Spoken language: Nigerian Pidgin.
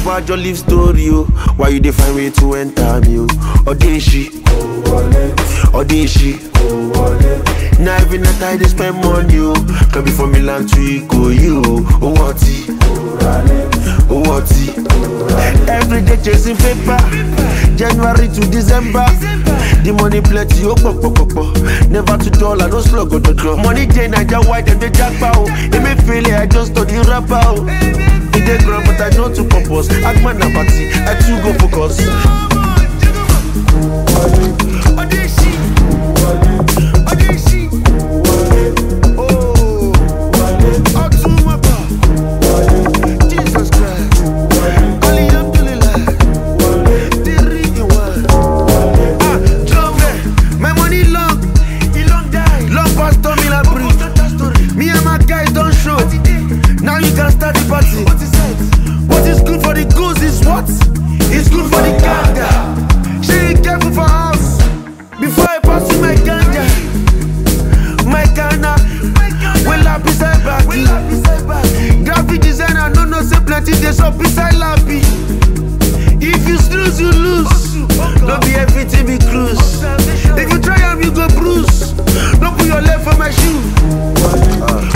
watch your live story, oh. Why you define way to enter me, oh? Odeshi, Odeshi. Now every night I dey spend money, oh. Can be from Milan to Iko, you, oh what? Oh what? Every day chasing paper, January to December. The money plenty, oh pop. Never to dollar, no slug on the draw. Money day, Naija white and the jackpot, oh. It may feel it, I just study rapper, oh. It dey ground, but I know to purpose. Agman na party, I too go focus. Odeshi. Jesus Christ. Alhamdulillah. My money long, it long die. Long past Tommy la bridge. Me and my guys don't show. Now you can start the party. What is good for the goose is what? It's good for the ganja. She careful for house before I pass you my ganja. My Ghana, well up beside Baki. Graphic designer, no say plenty days up beside Lappy. If you snooze, you lose. Don't be everything be cruise. If you try and you go bruise. Don't put your leg for my shoe.